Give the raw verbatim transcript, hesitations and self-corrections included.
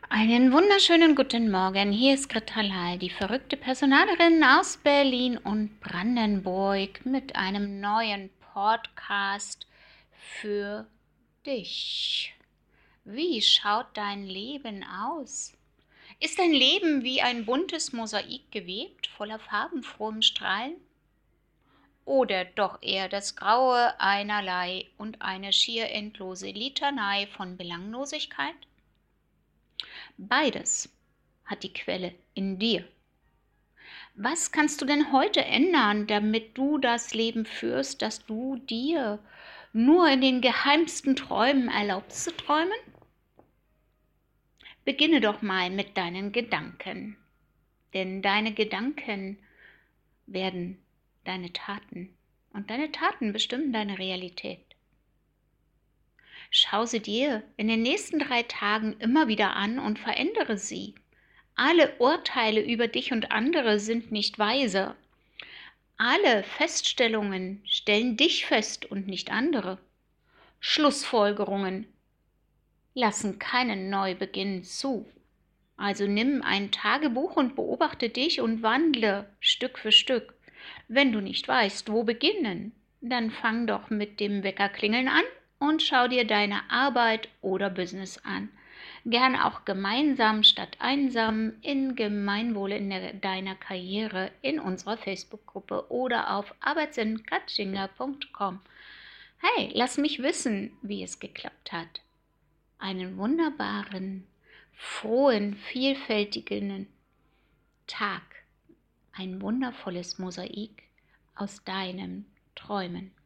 Einen wunderschönen guten Morgen. Hier ist Greta Lal, die verrückte Personalerin aus Berlin und Brandenburg mit einem neuen Podcast für dich. Wie schaut dein Leben aus? Ist dein Leben wie ein buntes Mosaik gewebt, voller farbenfrohem Strahlen? Oder doch eher das Graue einerlei und eine schier endlose Litanei von Belanglosigkeit? Beides hat die Quelle in dir. Was kannst du denn heute ändern, damit du das Leben führst, das du dir nur in den geheimsten Träumen erlaubst zu träumen? Beginne doch mal mit deinen Gedanken, denn deine Gedanken werden deine Taten und deine Taten bestimmen deine Realität. Schau sie dir in den nächsten drei Tagen immer wieder an und verändere sie. Alle Urteile über dich und andere sind nicht weise. Alle Feststellungen stellen dich fest und nicht andere. Schlussfolgerungen lassen keinen Neubeginn zu. Also nimm ein Tagebuch und beobachte dich und wandle Stück für Stück. Wenn du nicht weißt, wo beginnen, dann fang doch mit dem Weckerklingeln an und schau dir deine Arbeit oder Business an. Gern auch gemeinsam statt einsam, in Gemeinwohl in der, deiner Karriere, in unserer Facebook-Gruppe oder auf arbeitsin katschinga punkt com. Hey, lass mich wissen, wie es geklappt hat. Einen wunderbaren, frohen, vielfältigen Tag. Ein wundervolles Mosaik aus deinen Träumen.